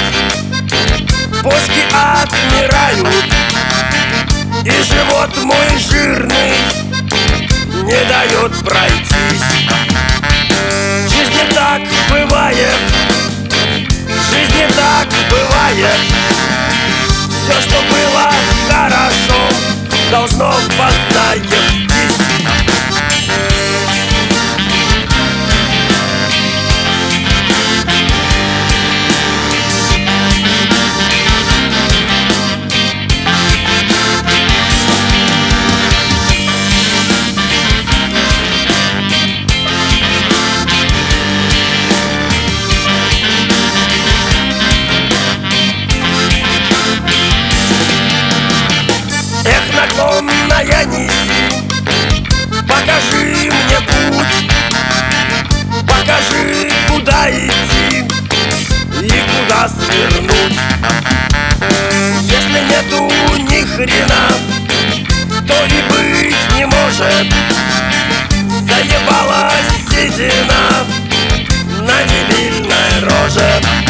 почки отмирают, и живот мой жирный не дает пройтись. В жизни так бывает, в жизни так бывает. Все, что было хорошо, должно познать здесь. Эх, наклонная неси, покажи мне путь, покажи, куда идти и куда свернуть. Если нету ни хрена, то и быть не может. Заебалась седина на дебильной роже.